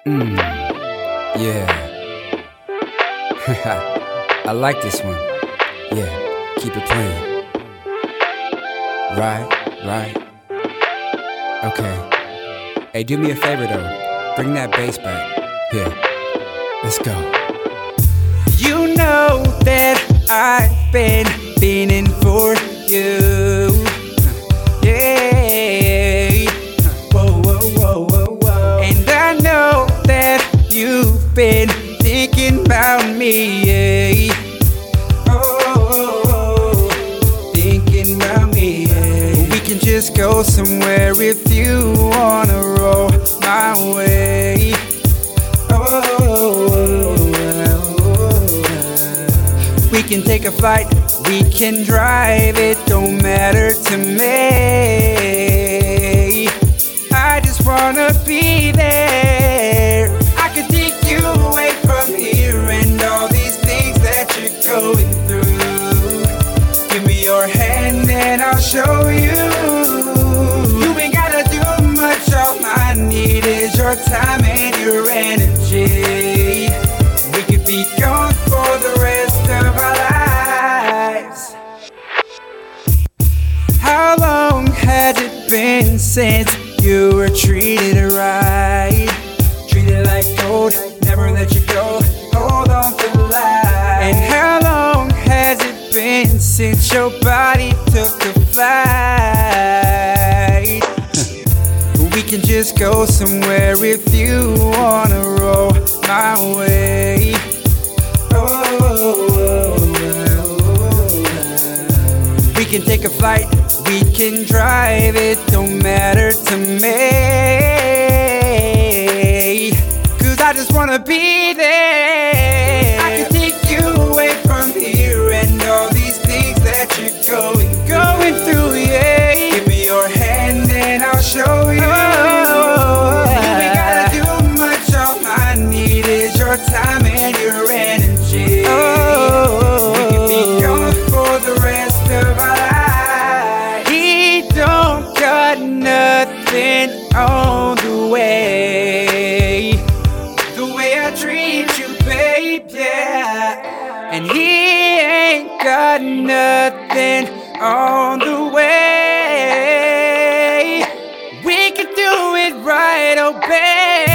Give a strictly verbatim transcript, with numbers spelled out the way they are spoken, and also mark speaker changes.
Speaker 1: Mm, yeah. I like this one. Yeah, keep it playing. Right, right. Okay. Hey, do me a favor though. Bring that bass back. Here, let's go.
Speaker 2: You know that I've been feeling for you. Yeah. Whoa, whoa, whoa, whoa, whoa. And I know that you've been thinking about me. Yeah. Oh, oh, oh, thinking about me. Yeah. We can just go somewhere if you wanna roll my way. We can take a flight, we can drive, it don't matter to me. I just wanna be there. I could take you away from here and all these things that you're going through. Give me your hand and I'll show you. You ain't gotta do much, all I need is your time and your energy. We could be gone for the rest of our lives. How long has it been since you were treated right? Treated like gold, never let you go, hold on for life. And how long has it been since your body took a flight? We can just go somewhere if you wanna roll my way. We can take a flight, we can drive, it don't matter to me. Cause I just wanna be there. I can take you away from here and all these things that you're going, going through, yeah. Give me your hand and I'll show you. You ain't gotta do much, all I need is your time and your energy. Oh, we can be gone for the rest of our lives. He don't got nothing on the way, the way I treat you, babe, yeah. And he ain't got nothing on the way. We can do it right, oh babe.